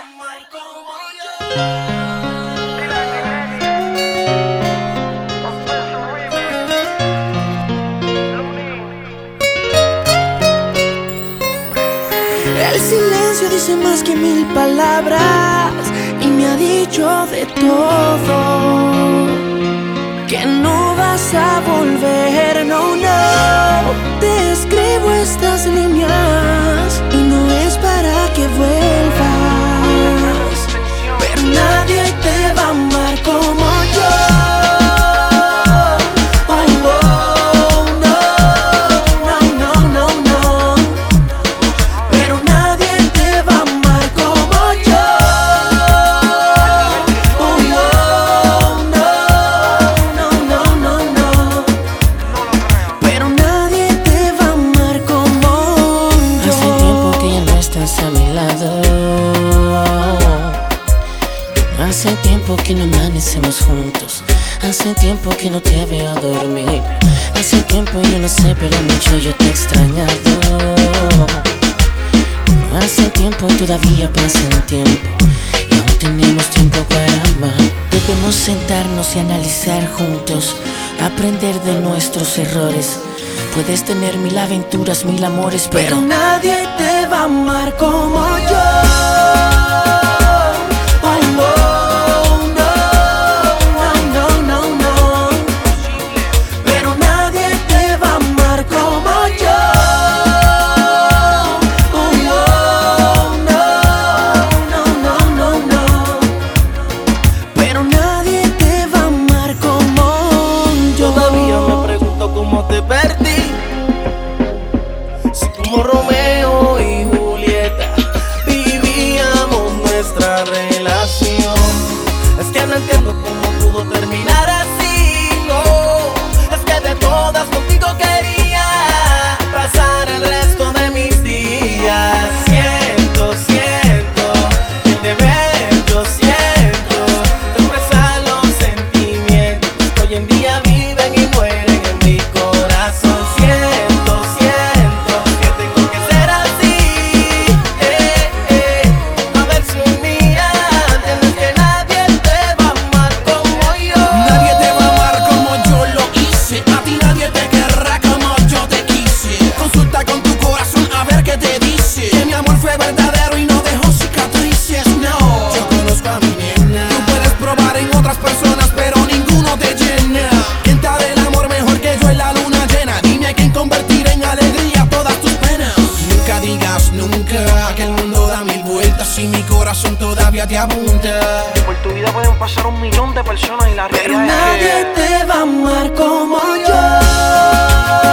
amar como yo. El silencio dice más que 1000 palabras y me ha dicho de todo, que no vas a volver, no, no. Te escribo estas líneas y no es para que vuelvas, pero nadie te va a amar como yo. Hace tiempo que no amanecemos juntos. Hace tiempo que no te veo dormir. Hace tiempo yo no sé, pero mucho yo te he extrañado. Hace tiempo y todavía pasa el tiempo y aún tenemos tiempo para amar. Debemos sentarnos y analizar juntos, aprender de nuestros errores. Puedes tener 1000 aventuras, 1000 amores, pero nadie te va a amar como yo. Te perdí, si como Romeo y Julieta vivíamos nuestra relación. Es que no entiendo cómo pudo terminar así, no. Es que de todas contigo quería pasar el resto de mis días. Siento que el deber yo siento de expresar los sentimientos que hoy en día viven y mueren en mi corazón. Que el mundo da 1000 vueltas y mi corazón todavía te apunta. Por tu vida pueden pasar 1.000.000 de personas y la pero realidad nadie es que te va a amar como yo.